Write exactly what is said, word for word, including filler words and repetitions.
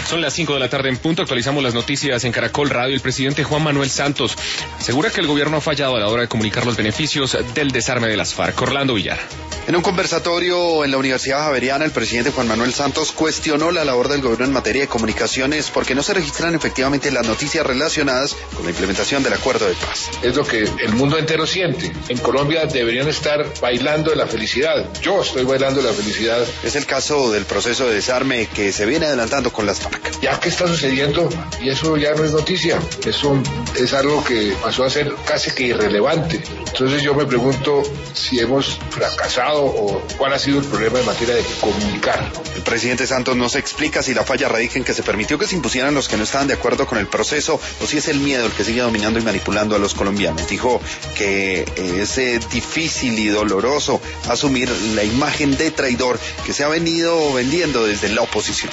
Son las cinco de la tarde en punto, actualizamos las noticias en Caracol Radio. El presidente Juan Manuel Santos asegura que el gobierno ha fallado a la hora de comunicar los beneficios del desarme de las FARC. Orlando Villar. En un conversatorio en la Universidad Javeriana, el presidente Juan Manuel Santos cuestionó la labor del gobierno en materia de comunicaciones porque no se registran efectivamente las noticias relacionadas con la implementación del acuerdo de paz. Es lo que el mundo entero siente. En Colombia deberían estar bailando de la felicidad. Yo estoy bailando de la felicidad. Es el caso del proceso de desarme que se viene adelantando con las FARC. Ya que está sucediendo, y eso ya no es noticia, eso es algo que pasó a ser casi que irrelevante. Entonces yo me pregunto si hemos fracasado o cuál ha sido el problema en materia de comunicar. El presidente Santos no se explica si la falla radica en que se permitió que se impusieran los que no estaban de acuerdo con el proceso o si es el miedo el que sigue dominando y manipulando a los colombianos. Dijo que es eh, difícil y doloroso asumir la imagen de traidor que se ha venido vendiendo desde la oposición.